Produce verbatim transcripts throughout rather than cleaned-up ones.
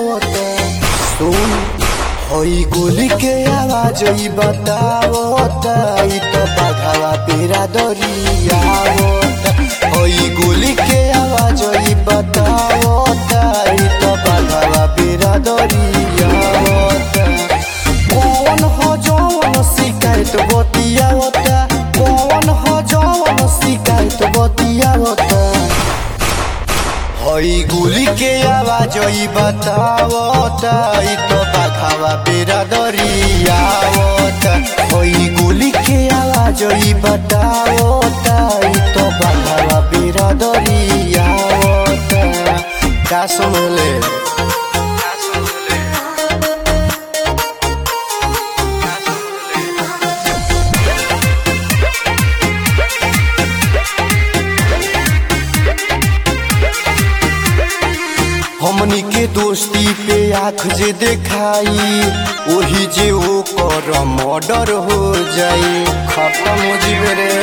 आवता। सुन होई गोली के आवाज ई बतावता, ई तो बाघावा पेरा दरियावता। होई गोली के आवाज ई बतावता, ई तो बाघावा पेरा दरियावता। कौन हो जौन शिकायत बतियावता, कौन हो जौन शिकायत बतियावता। होई गोली के आवाज ई बतावता, ई तो बाघावा पेरा दरियावता। होई गोली के आवाज ई बतावता, ई तो बाघावा पेरा दरियावता। का सुनले हमनी के दोस्ती पे आँख जे देखाई, वही जे ओ कर मर्डर हो जाई। खत्म हो जीवे रे,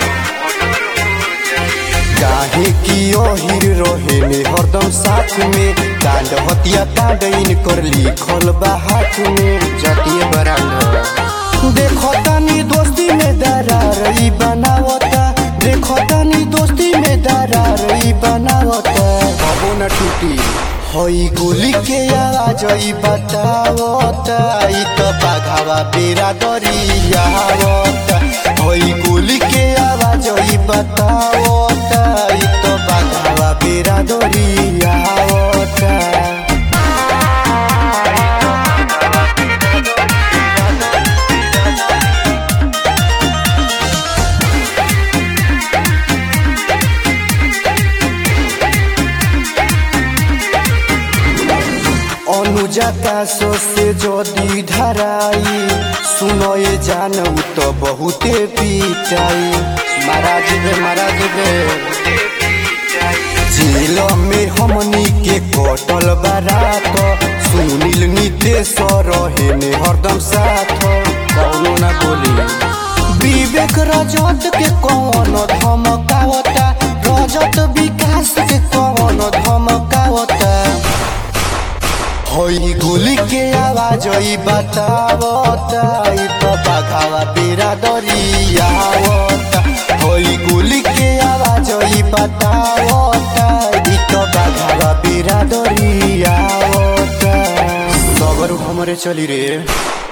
काहे की ओहिर रहे ने हरदम साथ में। कांड हत्या कांड इनकर लिखल बा हाथ में, जातीय बरांडा। देखो तानी दोस्ती में दरार ई बनावता, देखो तानी दोस्ती में दरार ई बनावता। कबो न टूटी होई गोली के आवाज ई बतावता, ई तो बाघावा पेरा दरियावता। होई गोली के आवाज ई बतावता, ई तो बाघावा पेरा दरियावता। अनुजा का से जदी धराई, सुनए जानू तो बहुते पिटाई। महाराज बे महाराज बे जेल में हमनी के कटल बारात, सुनील नितेश रहे ने हरदम साथ। कौनो ना बोली विवेक रजत के कौन धमकावता, रजत विकास के कौन धमकावता। होई गोली के आवाज ई बतावता, ई तो बाघावा पेरा दरियावता। होई गोली के आवाज ई बतावता, ई तो बाघावा पेरा दरियावता। सबर हमरे चली रे।